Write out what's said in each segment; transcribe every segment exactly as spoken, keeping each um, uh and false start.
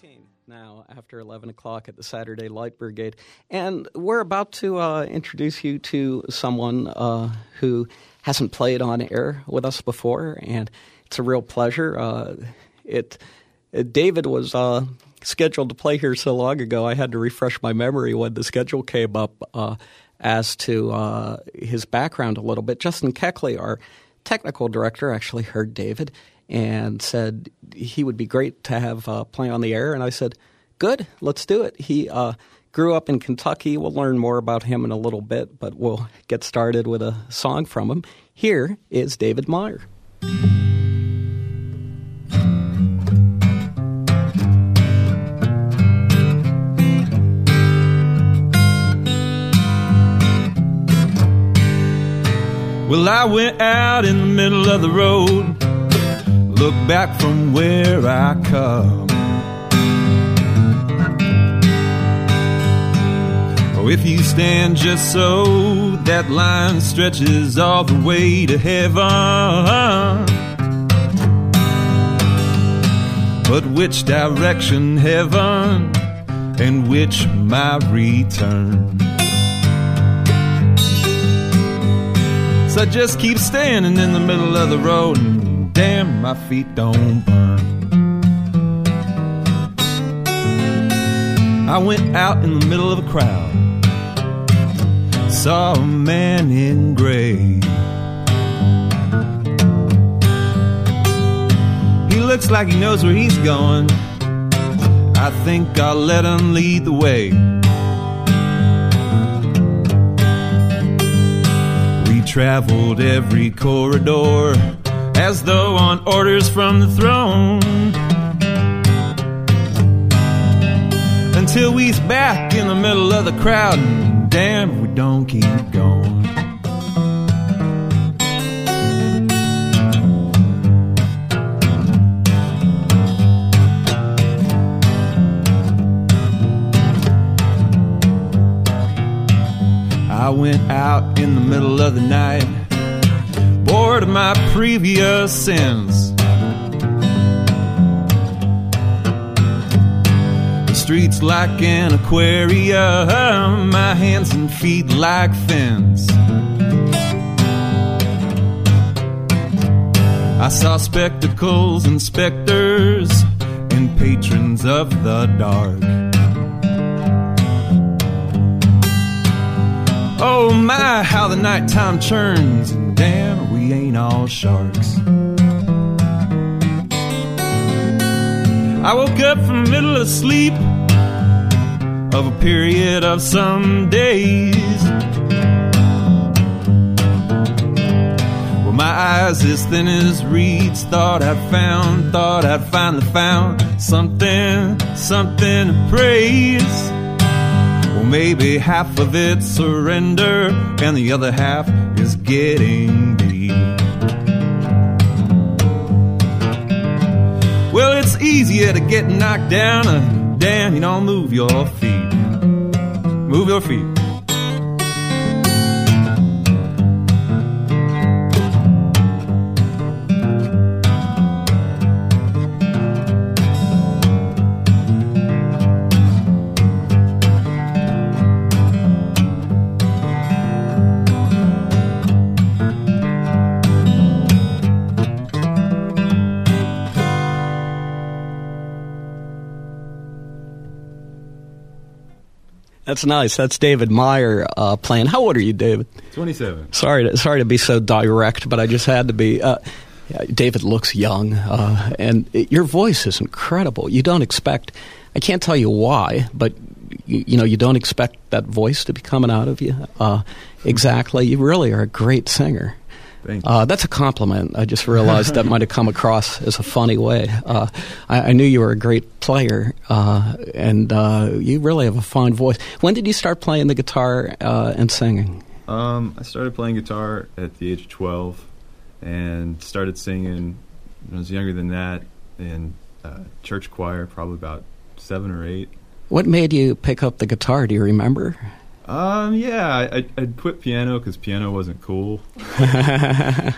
fifteen now after eleven o'clock at the Saturday Light Brigade. And we're about to uh, introduce you to someone uh, who hasn't played on air with us before, and it's a real pleasure. Uh, it, it David was uh, scheduled to play here so long ago, I had to refresh my memory when the schedule came up uh, as to uh, his background a little bit. Justin Keckley, our technical director, actually heard David and said he would be great to have uh, play on the air. And I said, good, let's do it. He uh, grew up in Kentucky. We'll learn more about him in a little bit, but we'll get started with a song from him. Here is David Meyer. Well, I went out in the middle of the road, look back from where I come. Oh, if you stand just so, that line stretches all the way to heaven. But which direction heaven, and which my return? So I just keep standing in the middle of the road, and damn, my feet don't burn. I went out in the middle of a crowd, saw a man in gray. He looks like he knows where he's going. I think I'll let him lead the way. Traveled every corridor as though on orders from the throne, until we's back in the middle of the crowd, and damn if we don't keep going. I went out in the middle of the night, bored of my previous sins. The streets like an aquarium, my hands and feet like fins. I saw spectacles and specters and patrons of the dark. Oh my, how the nighttime churns, and damn, we ain't all sharks. I woke up from the middle of sleep of a period of some days. Well, my eyes as thin as reeds, thought I'd found, thought I'd finally found something, something to praise. Well, maybe half of it's surrender, and the other half is getting deep. Well, it's easier to get knocked down, and damn, you don't move your feet. Move your feet. That's nice. That's David Meyer uh, playing. How old are you, David? twenty-seven. Sorry to, sorry to be so direct, but I just had to be. Uh, yeah, David looks young, uh, and it, your voice is incredible. You don't expect, I can't tell you why, but you, you know, you don't expect that voice to be coming out of you. Uh, exactly. You really are a great singer. Thank you. Uh, that's a compliment. I just realized that might have come across as a funny way. Uh, I, I knew you were a great player, uh, and uh, you really have a fine voice. When did you start playing the guitar uh, and singing? Um, I started playing guitar at the age of twelve and started singing when I was younger than that in uh, church choir, probably about seven or eight. What made you pick up the guitar? Do you remember? Um, yeah, I, I'd quit piano because piano wasn't cool.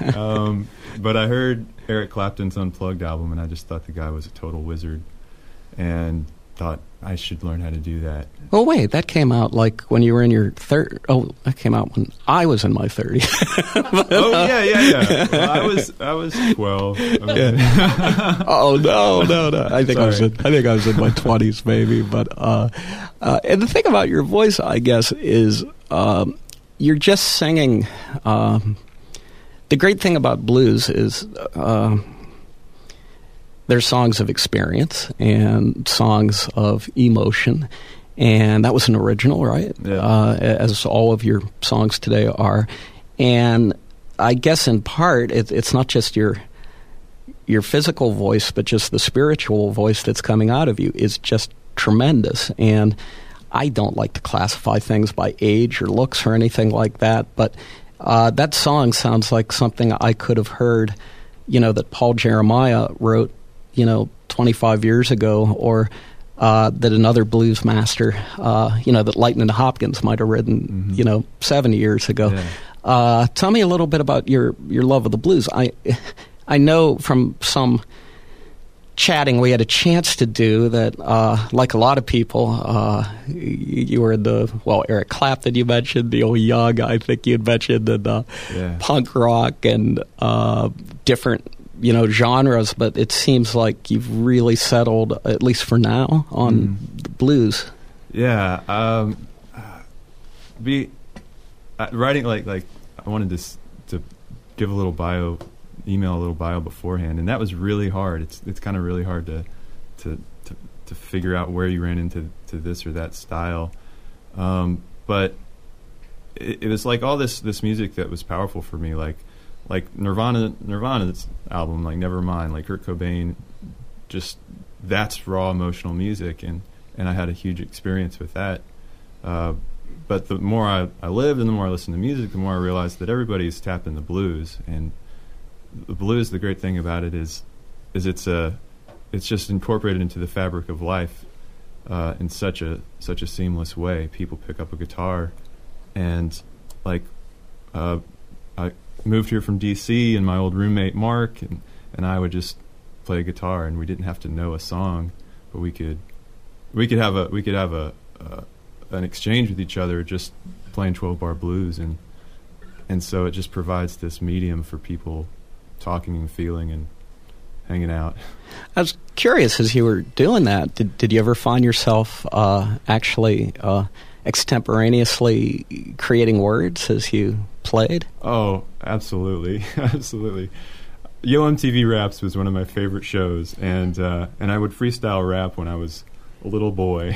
um, but I heard Eric Clapton's Unplugged album, and I just thought the guy was a total wizard. and thought I should learn how to do that. Well, wait, that came out like when you were in your third. Oh, that came out when I was in my thirties. Oh yeah, yeah, yeah. Well, I was I was twelve. I mean, Yeah. Oh no, no, no! I think I was Sorry. in, I think I was in my twenties, maybe. But uh, uh, and the thing about your voice, I guess, is um, you're just singing. Um, the great thing about blues is. Uh, There's songs of experience and songs of emotion, and that was an original, right? Yeah. Uh, as all of your songs today are. And I guess in part, it, it's not just your your physical voice, but just the spiritual voice that's coming out of you is just tremendous. And I don't like to classify things by age or looks or anything like that, but uh, that song sounds like something I could have heard, you know, that Paul Jeremiah wrote, you know, twenty-five years ago, or uh, that another blues master, uh, you know, that Lightnin' Hopkins might have written, Mm-hmm. you know, seventy years ago. Yeah. Uh, tell me a little bit about your, your love of the blues. I I know from some chatting we had a chance to do that, uh, like a lot of people, uh, you were in the, well, Eric Clapton you mentioned, the old Young, I think you had mentioned, and uh, Yeah. punk rock and uh, different, you know, genres, but it seems like you've really settled, at least for now, on Mm. the blues. Yeah, um, uh, be uh, writing like like I wanted to s- to give a little bio, email a little bio beforehand, and that was really hard. It's it's kind of really hard to, to to to figure out where you ran into to this or that style, um, but it, it was like all this this music that was powerful for me, like like Nirvana Nirvana's album, like Nevermind, like Kurt Cobain, just that's raw emotional music, and. And I had a huge experience with that. Uh, but the more I, I lived and the more I listened to music, the more I realized that everybody's tapped in the blues. And the blues, the great thing about it is is it's a it's just incorporated into the fabric of life uh, in such a such a seamless way. People pick up a guitar, and like uh, I moved here from D C, and my old roommate Mark and, and I would just play guitar, and we didn't have to know a song, but we could. We could have a we could have a uh, an exchange with each other just playing twelve bar blues, and and so it just provides this medium for people talking and feeling and hanging out. I was curious, as you were doing that, did did you ever find yourself uh, actually uh, extemporaneously creating words as you played? Oh, absolutely, absolutely. Yo M T V Raps was one of my favorite shows, and uh, and I would freestyle rap when I was a little boy,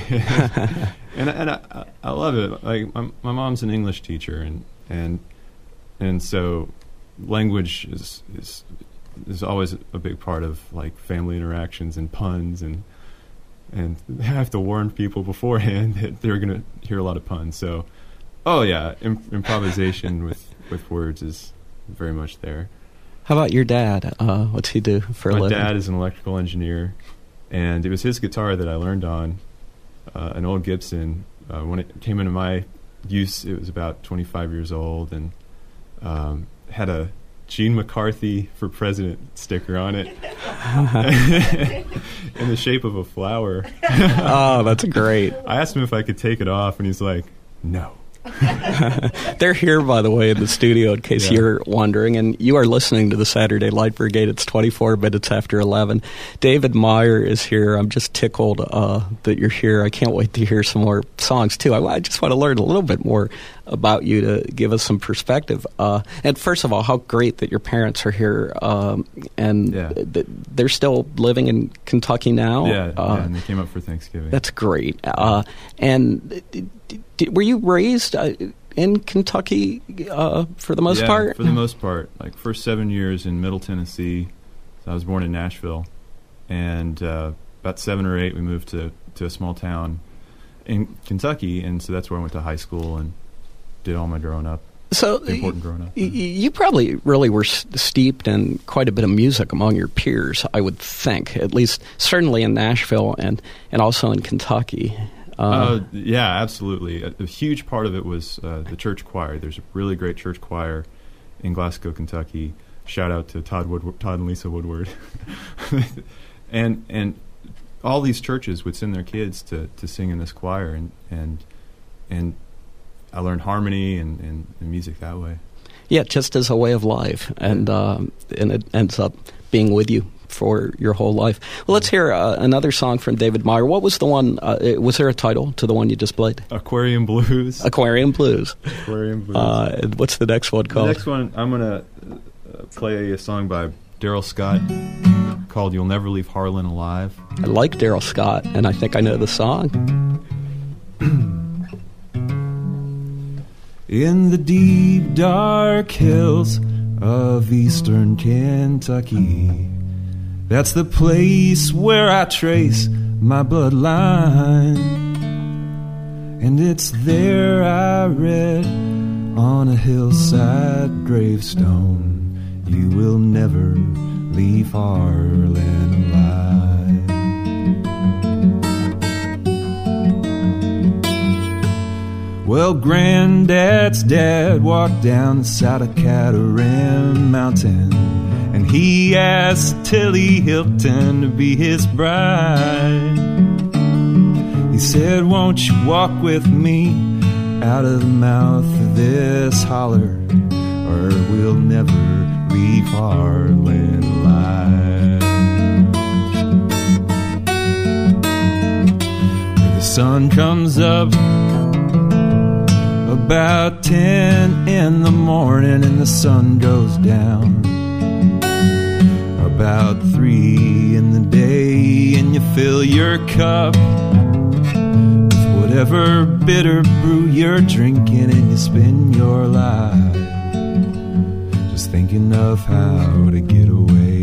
and and I, I love it. Like my, my mom's an English teacher, and and and so language is is is always a big part of like family interactions and puns, and and I have to warn people beforehand that they're going to hear a lot of puns. So, oh yeah, Im- improvisation with with words is very much there. How about your dad? Uh, what's he do for a My living? dad is an electrical engineer. And it was his guitar that I learned on, uh, an old Gibson. Uh, when it came into my use, it was about twenty-five years old, and um, had a Gene McCarthy for President sticker on it in the shape of a flower. Oh, that's great. I asked him if I could take it off, and he's like, no. They're here, by the way, in the studio, in case Yeah. you're wondering. And you are listening to the Saturday Light Brigade. It's twenty-four minutes after eleven. David Meyer is here. I'm just tickled uh, that you're here. I can't wait to hear some more songs, too. I, I just want to learn a little bit more about you to give us some perspective. Uh, and first of all, how great that your parents are here. Um, and Yeah. th- they're still living in Kentucky now. Yeah, Uh, yeah, and they came up for Thanksgiving. That's great. Uh, and d- d- d- were you raised uh, in Kentucky uh, for the most yeah, part? for the most part. Like first seven years in Middle Tennessee. So I was born in Nashville, and uh, about seven or eight we moved to to a small town in Kentucky, and so that's where I went to high school and did all my growing up. So The important growing up. y- y- you probably really were s- steeped in quite a bit of music among your peers, I would think. At least certainly in Nashville and and also in Kentucky. Uh, Uh, yeah, absolutely. A, a huge part of it was uh, the church choir. There's a really great church choir in Glasgow, Kentucky. Shout out to Todd Woodward, Todd and Lisa Woodward. and and all these churches would send their kids to, to sing in this choir, and and and I learned harmony and, and, and music that way. Yeah, just as a way of life, and um, and it ends up being with you for your whole life. Well, let's hear uh, another song from David Meyer. What was the one? Uh, was there a title to the one you just played? Aquarium Blues. Aquarium Blues. Aquarium Blues. Uh, what's the next one called? The next one, I'm going to uh, play a song by Daryl Scott called "You'll Never Leave Harlan Alive." I like Daryl Scott, and I think I know the song. In the deep, dark hills of eastern Kentucky, that's the place where I trace my bloodline. And it's there I read on a hillside gravestone, you will never leave Harlan alive. Well, Granddad's dad walked down the side of Catarain Mountain, and he asked Tilly Hilton to be his bride. He said, won't you walk with me out of the mouth of this holler, or we'll never leave Harlan alive. The sun comes up about ten in the morning, and the sun goes down about three in the day, and you fill your cup with whatever bitter brew you're drinking, and you spend your life just thinking of how to get away.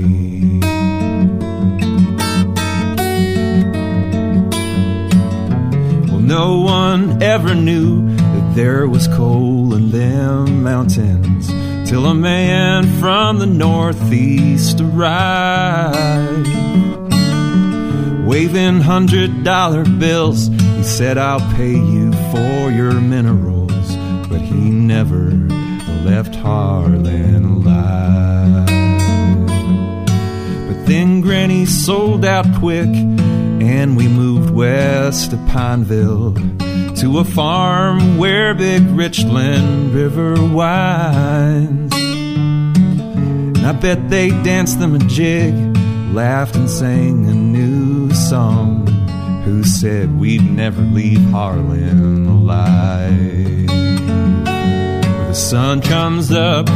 Well, no one ever knew there was coal in them mountains till a man from the northeast arrived, waving hundred dollar bills. He said, I'll pay you for your minerals, but he never left Harlan alive. But then Granny sold out quick, and we moved west to Pineville, to a farm where Big Richland River winds. And I bet they danced them a jig, laughed and sang a new song. Who said we'd never leave Harlan alive? The sun comes up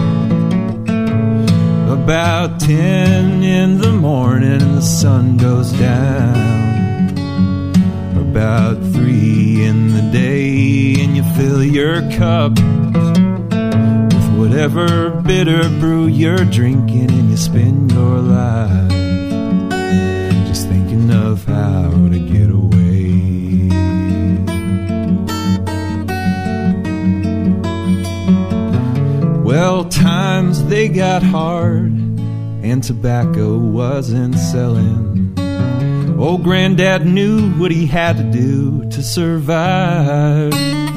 about ten in the morning, and the sun goes down about three in the day, and you fill your cup with whatever bitter brew you're drinking, and you spend your life just thinking of how to get away. Well, times they got hard, and tobacco wasn't selling. Old Granddad knew what he had to do to survive.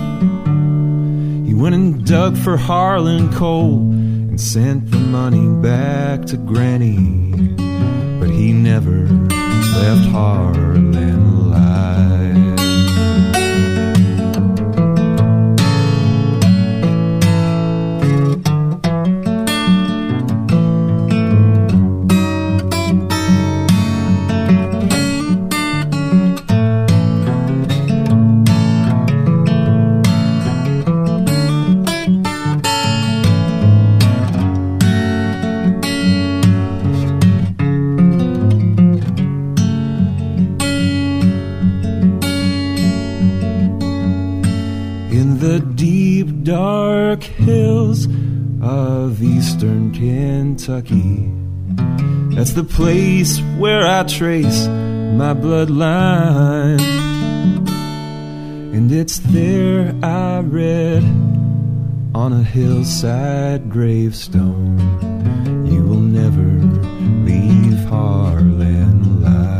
He went and dug for Harlan coal and sent the money back to Granny, but he never left Harlan alive. Dark hills of eastern Kentucky, that's the place where I trace my bloodline. And it's there I read on a hillside gravestone, you will never leave Harlan alive.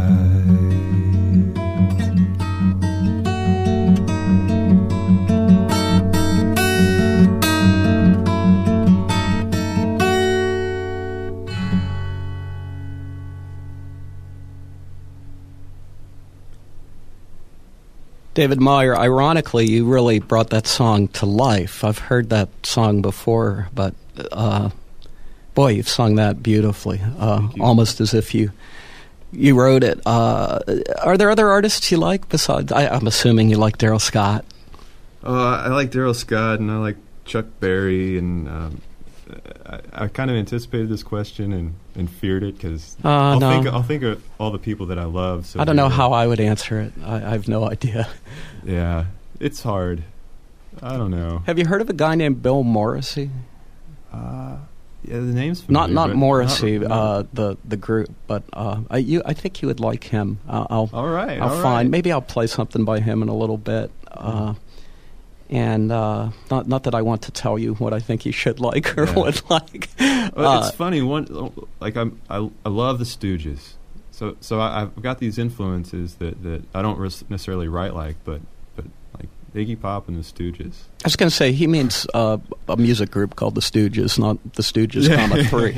David Meyer, ironically, you really brought that song to life. I've heard that song before, but uh, boy, you've sung that beautifully, uh, almost as if you you wrote it. Uh, are there other artists you like besides? I, I'm assuming you like Daryl Scott. Uh, I like Daryl Scott, and I like Chuck Berry, and um, I, I kind of anticipated this question and, and feared it because uh, I'll, no. think, I'll think of all the people that I love. So I don't know dearly. how I would answer it. I, I have no idea. Yeah, it's hard. I don't know. Have you heard of a guy named Bill Morrissey? Uh, yeah, the name's not familiar, not but Morrissey, not, uh, the the group, but uh, I you I think you would like him. Uh, I'll all right, I'll all find right. maybe I'll play something by him in a little bit. Uh, And uh, not not that I want to tell you what I think you should like or Yeah. would like. Well, Uh, it's funny. One like I'm, I I love the Stooges, so so I, I've got these influences that, that I don't res- necessarily write like, but but like Iggy Pop and the Stooges. I was going to say he means uh, a music group called the Stooges, not the Stooges, comma three.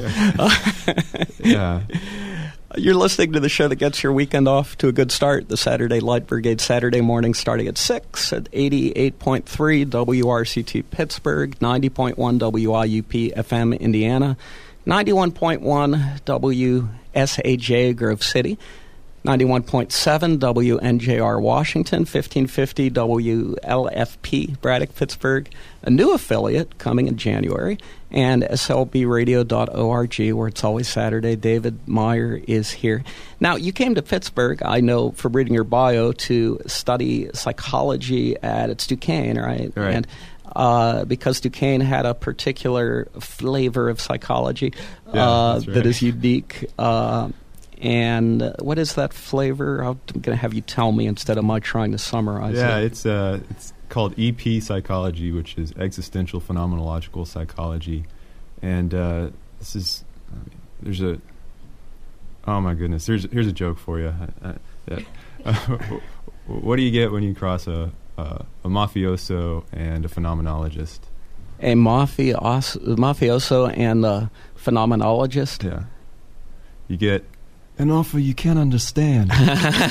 Yeah. You're listening to the show that gets your weekend off to a good start. The Saturday Light Brigade Saturday morning starting at six at eighty-eight point three W R C T Pittsburgh, ninety point one W I U P F M Indiana, ninety-one point one W S A J Grove City, ninety-one point seven W N J R Washington, fifteen fifty W L F P Braddock Pittsburgh, a new affiliate coming in January, and S L B radio dot org, where it's always Saturday. David Meyer is here. Now, you came to Pittsburgh, I know from reading your bio, to study psychology at it's Duquesne, right? Right. And uh, because Duquesne had a particular flavor of psychology Yeah, uh, that's right. that is unique. Uh, and uh, what is that flavor? I'm going to have you tell me instead of my trying to summarize Yeah, it. it's uh, it's called E P psychology, which is existential phenomenological psychology, and uh, this is I mean, there's a oh my goodness, there's here's a joke for you. I, I, yeah. uh, what do you get when you cross a uh, a mafioso and a phenomenologist? A mafios- mafioso and a phenomenologist. Yeah, you get an offer you can't understand. And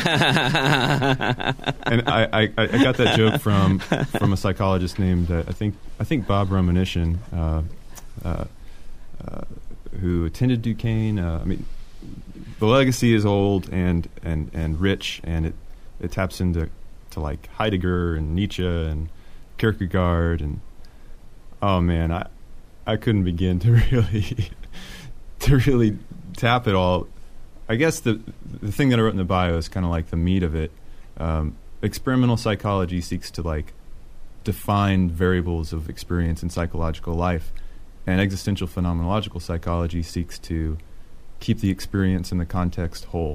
I, I, I got that joke from from a psychologist named uh, I think I think Bob Romanishin, uh, uh, uh, who attended Duquesne. Uh, I mean, the legacy is old and, and, and rich, and it, it taps into to like Heidegger and Nietzsche and Kierkegaard, and oh man, I I couldn't begin to really to really tap it all. I guess the the thing that I wrote in the bio is kind of like the meat of it. Um, experimental psychology seeks to like define variables of experience in psychological life, and existential phenomenological psychology seeks to keep the experience and the context whole.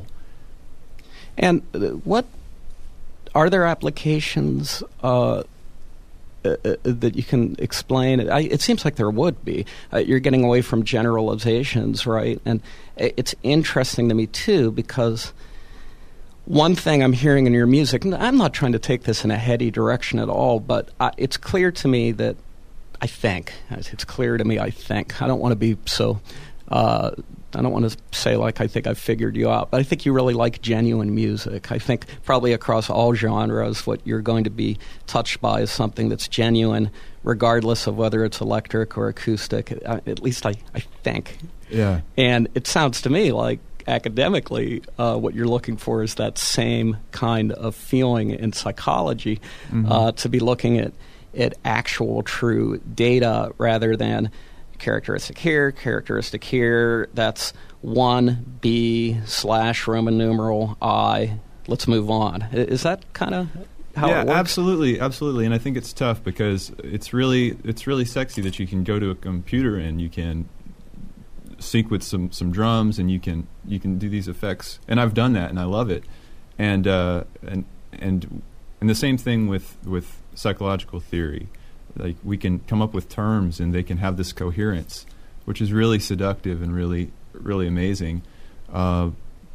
And uh, what are there applications uh, uh, uh, that you can explain? I, it seems like there would be. Uh, you're getting away from generalizations, right? And it's interesting to me, too, because one thing I'm hearing in your music, and I'm not trying to take this in a heady direction at all, but I, it's clear to me that, I think, it's clear to me, I think, I don't want to be so, uh, I don't want to say like I think I've figured you out, but I think you really like genuine music. I think probably across all genres, what you're going to be touched by is something that's genuine, regardless of whether it's electric or acoustic, uh, at least I, I think. Yeah. And it sounds to me like academically uh, what you're looking for is that same kind of feeling in psychology, Mm-hmm. uh, to be looking at, at actual true data rather than characteristic here, characteristic here, that's one B slash Roman numeral I, let's move on. I- Is that kind of how yeah, it works? absolutely, absolutely. And I think it's tough because it's really it's really sexy that you can go to a computer and you can sequence some, some drums and you can you can do these effects. And I've done that and I love it. And uh, and and and the same thing with with psychological theory. Like we can come up with terms and they can have this coherence, which is really seductive and really really amazing. Uh,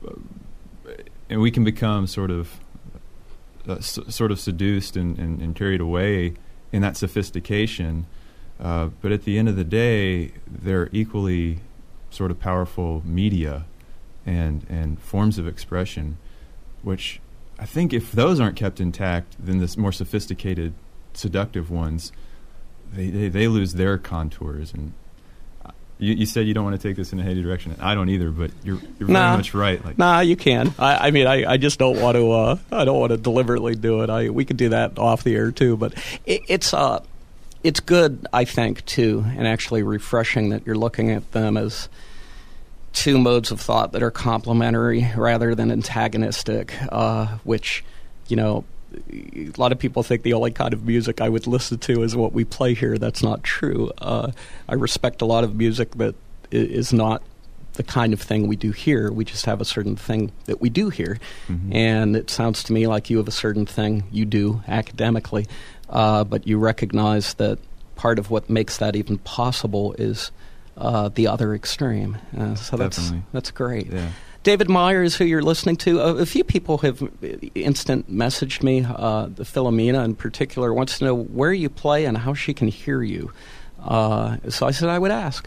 and we can become sort of uh, s- sort of seduced and, and, and carried away in that sophistication. Uh, but at the end of the day, they're equally sort of powerful media and and forms of expression, which I think if those aren't kept intact, then the more sophisticated, seductive ones, they, they, they lose their contours. And you, you said you don't want to take this in a heady direction. I don't either, but you're, you're nah, very much right. Like, nah, you can. I, I mean, I, I just don't want to. Uh, I don't want to deliberately do it. I we could do that off the air too, but it, it's uh, it's good, I think, too, and actually refreshing that you're looking at them as two modes of thought that are complementary rather than antagonistic, uh, which, you know, a lot of people think the only kind of music I would listen to is what we play here. That's not true. Uh, I respect a lot of music that is not the kind of thing we do here. We just have a certain thing that we do here. Mm-hmm. And it sounds to me like you have a certain thing you do academically, uh, but you recognize that part of what makes that even possible is Uh, the other extreme. Uh, so that's Definitely. that's great. Yeah. David Meyer is who you're listening to. Uh, a few people have instant messaged me. Uh, the Philomena in particular wants to know where you play and how she can hear you. Uh, so I said I would ask.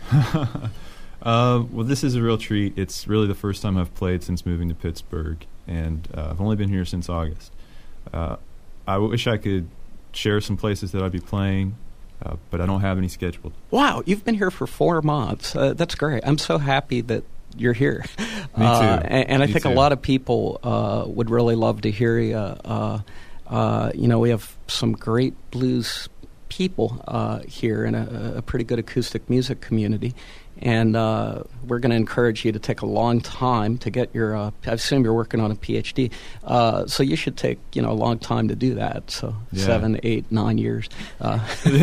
uh, well, this is a real treat. It's really the first time I've played since moving to Pittsburgh, and uh, I've only been here since August. Uh, I wish I could share some places that I'd be playing. Uh, but I don't have any scheduled. Wow, you've been here for four months. Uh, that's great. I'm so happy that you're here. Me too. Uh, and, and I Me think too. a lot of people uh, would really love to hear you. Uh, uh, you know, we have some great blues people uh, here and a, a pretty good acoustic music community. And uh, we're going to encourage you to take a long time to get your, uh, I assume you're working on a P H D, uh, so you should take, you know, a long time to do that, so yeah. seven, eight, nine years. Uh,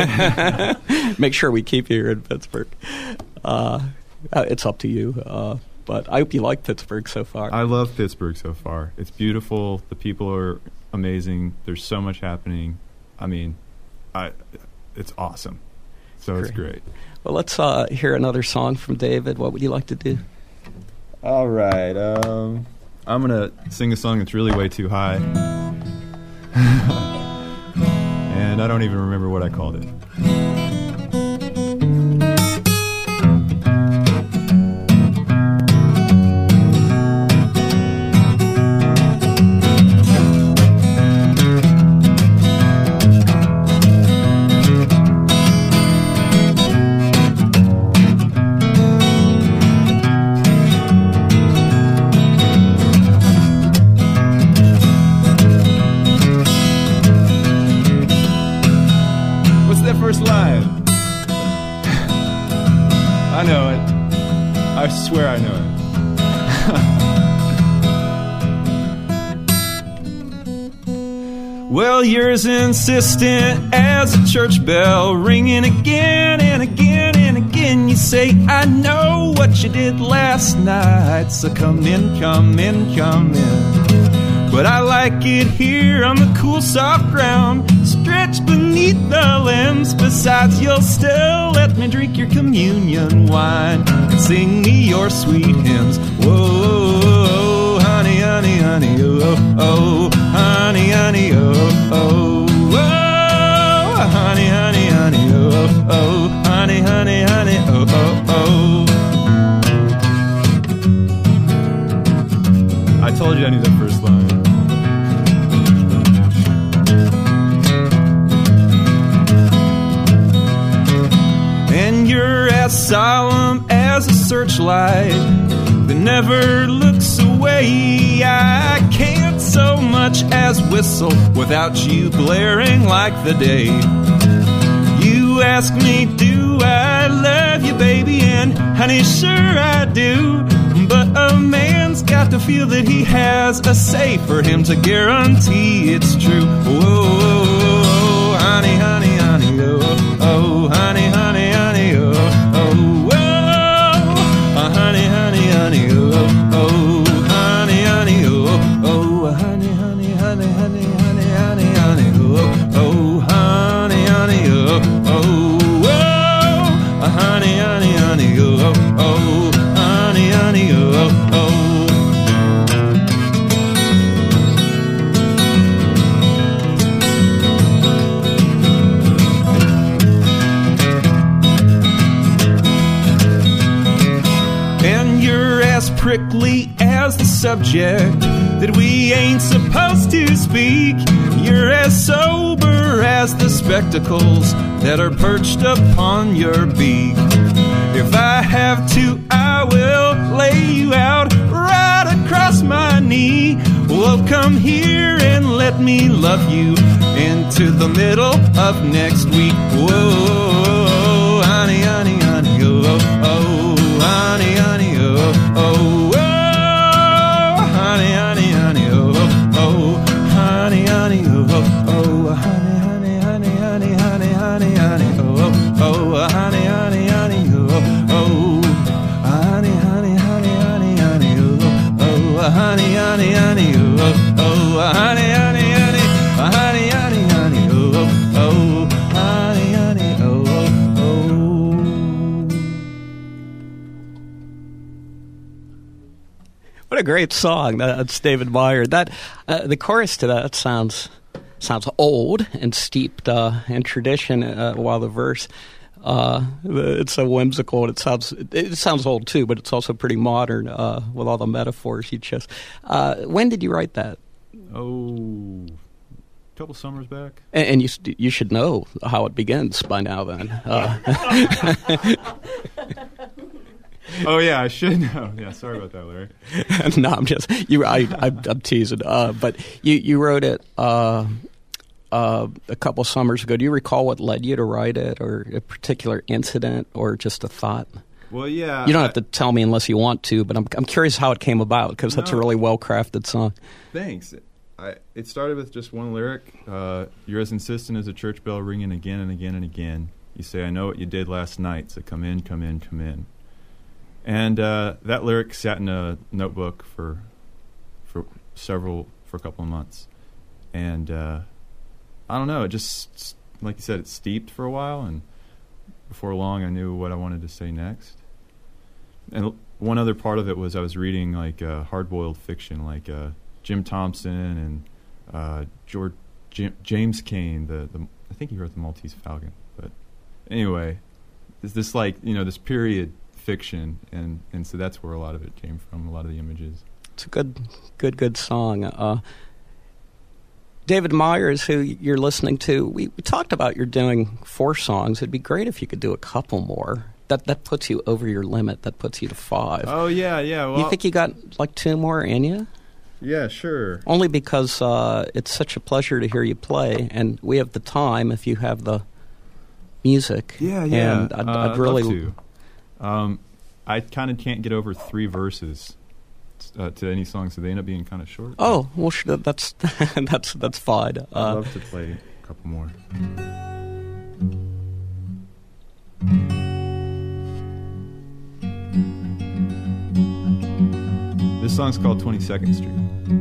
make sure we keep you here in Pittsburgh. Uh, it's up to you, uh, but I hope you like Pittsburgh so far. I love Pittsburgh so far. It's beautiful. The people are amazing. There's so much happening. I mean, I, it's awesome. So great. It's great. Well, let's uh, hear another song from David. What would you like to do? All right. Um, I'm going to sing a song that's really way too high. And I don't even remember what I called it. I know it. I swear I know it. Well, you're as insistent as a church bell, ringing again and again and again. You say, I know what you did last night, so come in, come in, come in. But I like it here on the cool, soft ground, stretched beneath the limbs. Besides, you'll still let me drink your communion wine and sing me your sweet hymns. Whoa, honey, honey, honey, oh, oh, honey, honey, oh, oh, oh, honey, honey, honey, oh, oh, honey, honey, honey, oh, oh, oh. I told you I knew that first line. And you're as solemn as a searchlight that never looks away. I can't so much as whistle without you blaring like the day. You ask me, do I love you, baby? And honey, sure I do. But a man's got to feel that he has a say for him to guarantee it's true. Whoa, honey, honey, honey, oh, oh, honey, honey, honey, oh, oh, whoa, honey, honey, honey, oh, oh, honey, honey, oh, oh, honey, honey, honey, honey, honey, honey, honey, oh, oh, honey, honey, oh, oh, whoa, honey, honey, honey, oh, oh, honey, honey, oh, oh. And you're as prickly as the subject that we ain't supposed to speak. You're as sober as the spectacles that are perched upon your beak. If I have to, I will lay you out right across my knee. Well, come here and let me love you into the middle of next week. Whoa, honey, honey, honey, oh, oh, honey, honey, oh, oh, oh, honey, honey, honey, oh, oh, honey, honey, oh, oh, honey, honey, honey, honey, honey, honey, honey, oh, oh, honey, honey, honey, oh, oh, honey, honey, honey, honey, honey, oh, oh, honey, honey, honey, oh, oh, honey, honey, honey, honey, honey, honey, oh, oh, honey, honey, oh, oh. What a great song! That's David Meyer. That uh, the chorus to that sounds sounds old and steeped uh, in tradition, uh, while the verse uh, it's so whimsical and it sounds it sounds old too, but it's also pretty modern uh, with all the metaphors you just. Uh, when did you write that? Oh, a couple summers back. And, and you you should know how it begins by now. Then. Uh. Oh yeah, I should know. Yeah, sorry about that, Larry. No, I'm just you. I, I I'm teasing. Uh, but you you wrote it uh, uh, a couple summers ago. Do you recall what led you to write it, or a particular incident, or just a thought? Well, yeah. You don't I, have to tell me unless you want to. But I'm I'm curious how it came about, because that's no, a really well crafted song. Thanks. I, it started with just one lyric. Uh, You're as insistent as a church bell ringing again and again and again. You say, I know what you did last night, so come in, come in, come in. And uh, that lyric sat in a notebook for for several, for a couple of months. And uh, I don't know, it just, like you said, it steeped for a while, and before long I knew what I wanted to say next. And one other part of it was I was reading like uh, hard-boiled fiction, like uh, Jim Thompson and uh, George Jim, James Cain. The, the I think he wrote the Maltese Falcon. But anyway, it's this like you know this period fiction, and, and so that's where a lot of it came from. A lot of the images. It's a good, good, good song. Uh, David Meyer is who you're listening to. We, we talked about you're doing four songs. It'd be great if you could do a couple more. That that puts you over your limit. That puts you to five. Oh yeah, yeah. Well, you think you got like two more in you? Yeah, sure. Only because uh, it's such a pleasure to hear you play, and we have the time if you have the music. Yeah, yeah. And I'd, uh, I'd really. I'd love to. Um, I kind of can't get over three verses uh, to any song, so they end up being kind of short. Oh, well, sh- that's that's that's fine. Uh, I'd love to play a couple more. This song's called twenty-second Street.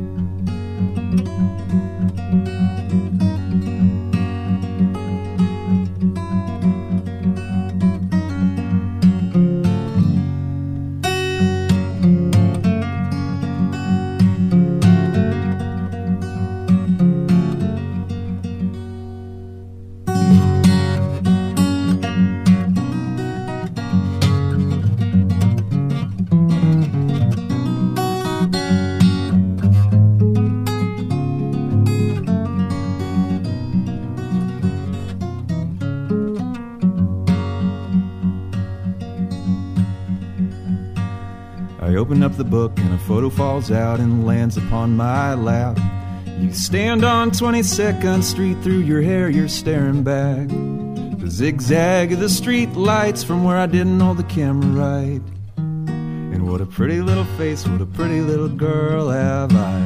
Open up the book and a photo falls out and lands upon my lap. You stand on twenty-second Street, through your hair you're staring back. The zigzag of the street lights from where I didn't hold the camera right. And what a pretty little face, what a pretty little girl have I.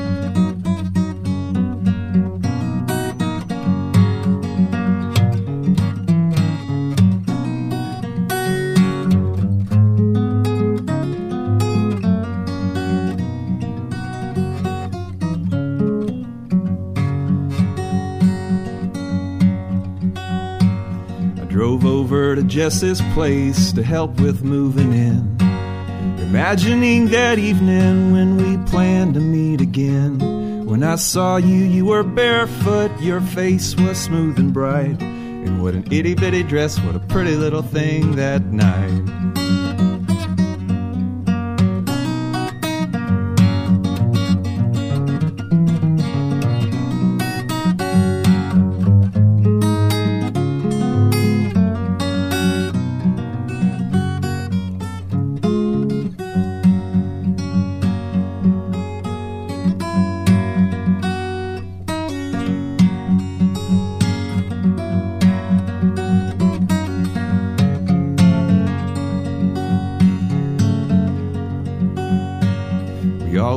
Jess's place to help with moving in, imagining that evening when we planned to meet again. When I saw you, you were barefoot, your face was smooth and bright, and what an itty-bitty dress, what a pretty little thing that night.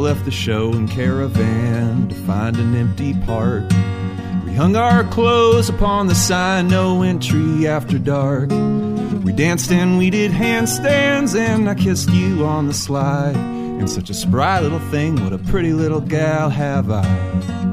all left the show in caravan to find an empty park. We hung our clothes upon the sign, no entry after dark. We danced and we did handstands, and I kissed you on the slide. And such a spry little thing, what a pretty little gal have I.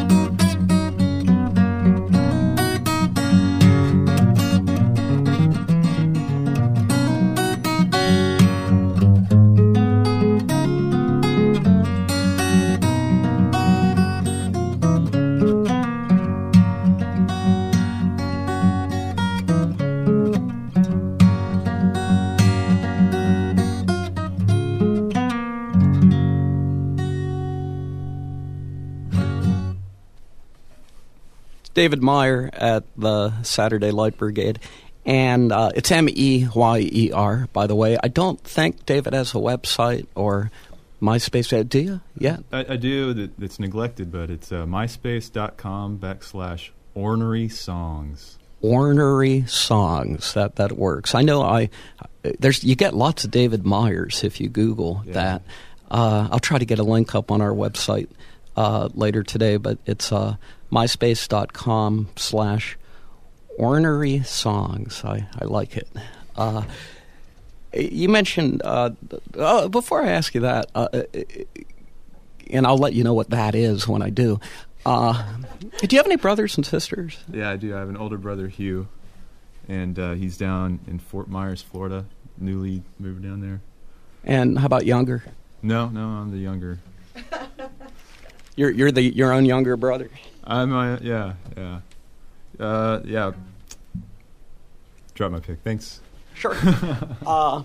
David Meyer at the Saturday Light Brigade, and uh, it's M E Y E R, by the way. I don't think David has a website or MySpace. Do you? Yeah. I, I do. It's neglected, but it's uh, myspace.com backslash ornery songs. Ornery songs. That that works. I know I there's you get lots of David Meyers if you Google yeah. that. Uh, I'll try to get a link up on our website uh, later today, but it's uh, myspace.com slash ornery songs. I, I like it. Uh, you mentioned, uh, uh, before I ask you that, uh, and I'll let you know what that is when I do, uh, do you have any brothers and sisters? Yeah, I do. I have an older brother, Hugh, and uh, he's down in Fort Myers, Florida, newly moved down there. And how about younger? No, no, I'm the younger. You're you're the your own younger brother? I'm uh, yeah, yeah. Uh, yeah. Drop my pick. Thanks. Sure. uh,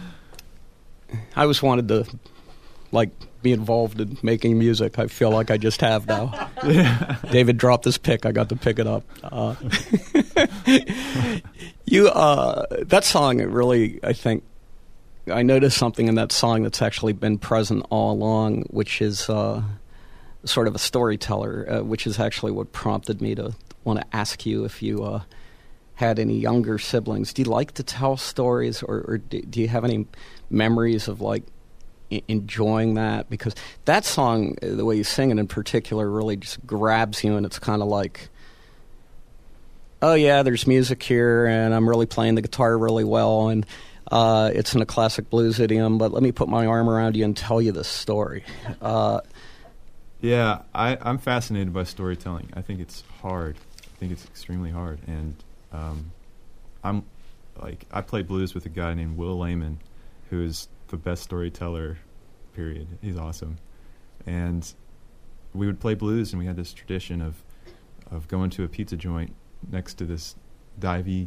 I always wanted to, like, be involved in making music. I feel like I just have now. Yeah. David dropped his pick. I got to pick it up. Uh, you, uh, that song, it really, I think, I noticed something in that song that's actually been present all along, which is uh, sort of a storyteller, uh, which is actually what prompted me to want to ask you if you uh, had any younger siblings. Do you like to tell stories, or, or do, do you have any memories of, like, I- enjoying that? Because that song, the way you sing it in particular, really just grabs you, and it's kind of like, oh, yeah, there's music here, and I'm really playing the guitar really well, and Uh, it's in a classic blues idiom, but let me put my arm around you and tell you this story. Uh, yeah, I, I'm fascinated by storytelling. I think it's hard. I think it's extremely hard. And um, I'm like, I play blues with a guy named Will Lehman, who is the best storyteller, period. He's awesome. And we would play blues, and we had this tradition of, of going to a pizza joint next to this divey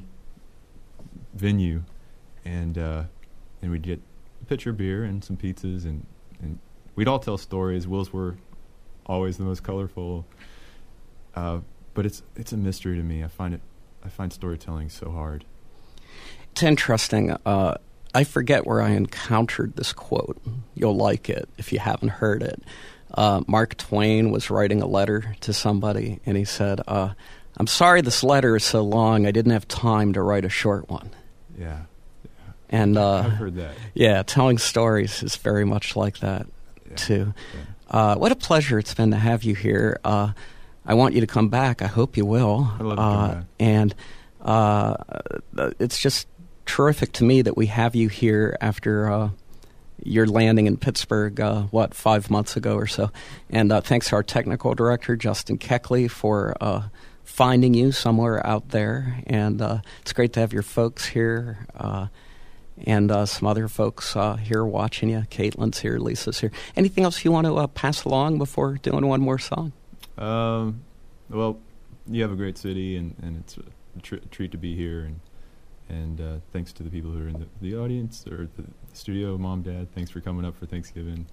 venue. And uh, and we'd get a pitcher of beer and some pizzas, and, and we'd all tell stories. Will's were always the most colorful, uh, but it's it's a mystery to me. I find it I find storytelling so hard. It's interesting. Uh, I forget where I encountered this quote. You'll like it if you haven't heard it. Uh, Mark Twain was writing a letter to somebody, and he said, uh, "I'm sorry this letter is so long. I didn't have time to write a short one." Yeah. And uh, I've heard that. Yeah, telling stories is very much like that, yeah, too. Yeah. Uh, what a pleasure it's been to have you here. Uh, I want you to come back. I hope you will. I'd love to uh, come back. And uh, it's just terrific to me that we have you here after uh, your landing in Pittsburgh, uh, what, five months ago or so. And uh, thanks to our technical director, Justin Keckley, for uh, finding you somewhere out there. And uh, it's great to have your folks here. Uh, And uh, some other folks uh, here watching you. Caitlin's here, Lisa's here. Anything else you want to uh, pass along before doing one more song? Um, well, you have a great city, and, and it's a tr- treat to be here. And and uh, thanks to the people who are in the, the audience or the, the studio, Mom, Dad. Thanks for coming up for Thanksgiving.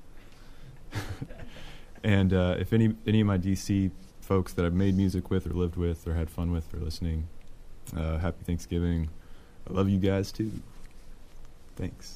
And uh, if any any of my D C folks that I've made music with or lived with or had fun with are listening, uh, happy Thanksgiving. I love you guys too. Thanks.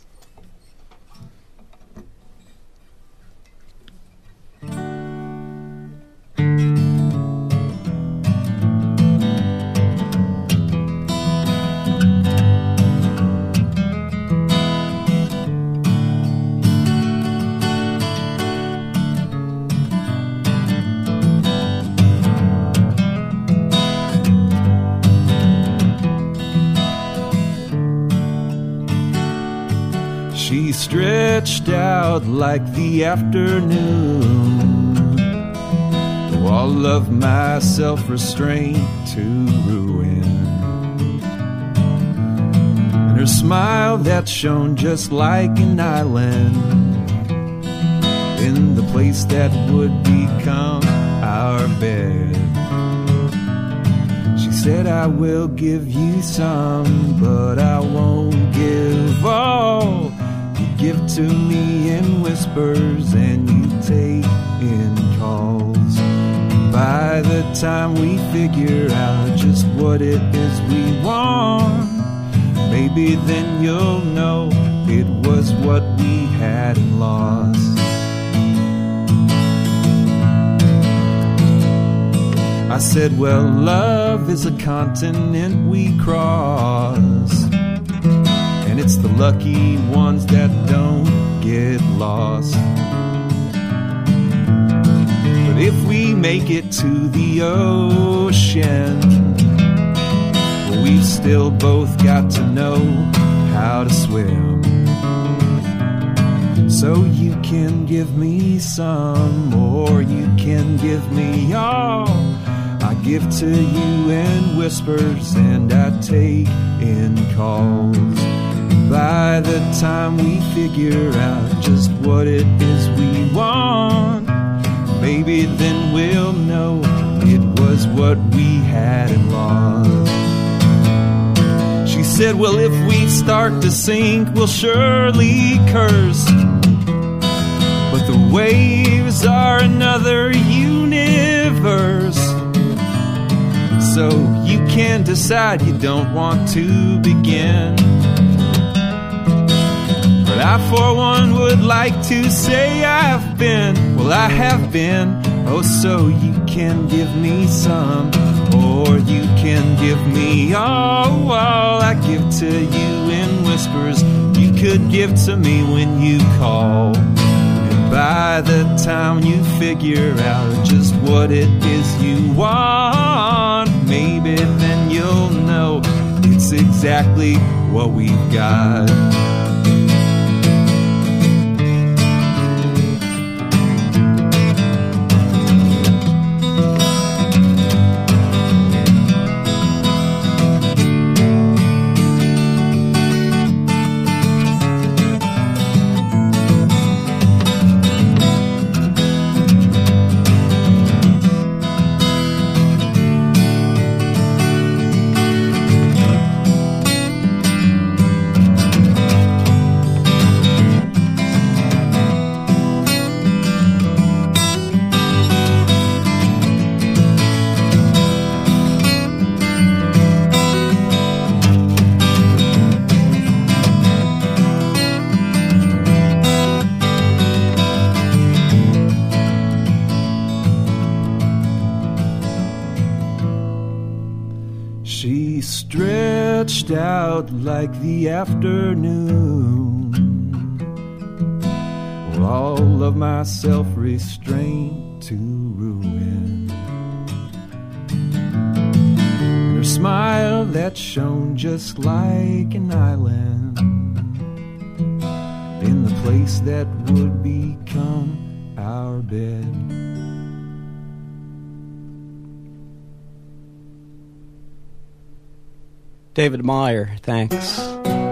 stretched out like the afternoon, all of my self-restraint to ruin. And her smile that shone just like an island in the place that would become our bed. She said, I will give you some, but I won't give all. You give to me in whispers and you take in calls. By the time we figure out just what it is we want, maybe then you'll know it was what we had and lost. I said, well, love is a continent we cross, and it's the lucky ones that don't get lost. But if we make it to the ocean, well, we've still both got to know how to swim. So you can give me some, or you can give me all. I give to you in whispers and I take in calls. By the time we figure out just what it is we want, maybe then we'll know it was what we had and lost. She said, well, if we start to sink, we'll surely curse, but the waves are another universe. So you can decide you don't want to begin, but I for one would like to say I've been, well, I have been. Oh, so you can give me some, or you can give me all. All I give to you in whispers, you could give to me when you call. And by the time you figure out just what it is you want, maybe then you'll know it's exactly what we've got. She stretched out like the afternoon, all of my self-restraint to ruin. And her smile that shone just like an island in the place that would become our bed. David Meyer, thanks.